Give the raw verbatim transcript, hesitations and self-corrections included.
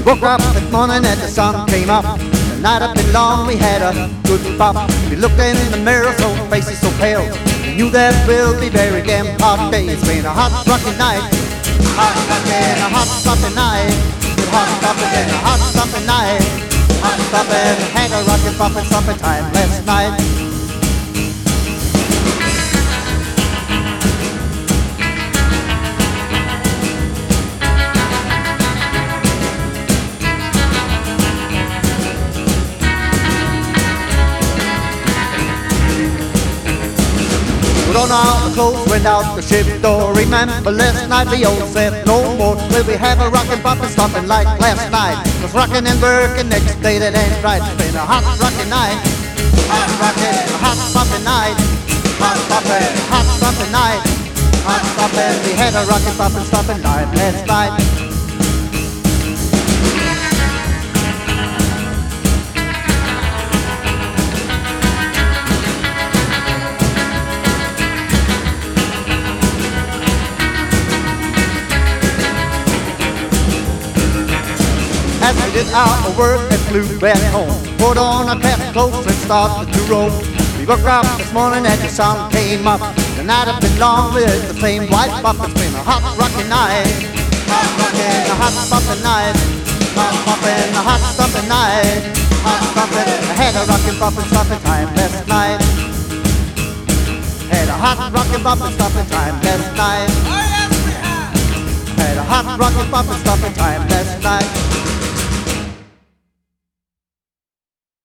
Woke up this morning and the sun came up. The night had been long, we had a good bop. We looked in the mirror, so faces so pale. We knew that will be very damn hot day. It's been a hot rocky night. Hot rockin', a hot stoppin' night. Hot stoppin' and a hot stoppin' night. Hot stoppin', had a rockin' poppin' stoppin' time last night. Put on all the clothes, went out the ship door. Remember last night the old said no more. Will we have a rockin' poppin' stoppin' like last night? Was rockin' and workin' next day, that ain't right. It's been a hot rockin' night. Hot rockin', a hot poppin' night. Hot poppin', hot stoppin' night. Hot stoppin', we had a rockin' poppin' stoppin' night last night. As we did our work and flew back home, put on our pair of clothes and started to roam. We woke up this morning and the sun came up. The night had been long with the same white pop. It's been a hot rockin' night. Hot rockin', a hot stoppin' night. Hot poppin', a hot stoppin' night. Hot stoppin', I had a rockin' poppin' stoppin' time last night. Had a hot rockin' poppin' stoppin' time last night. Oh yes we have. Had a hot rockin' poppin' stoppin' time last night.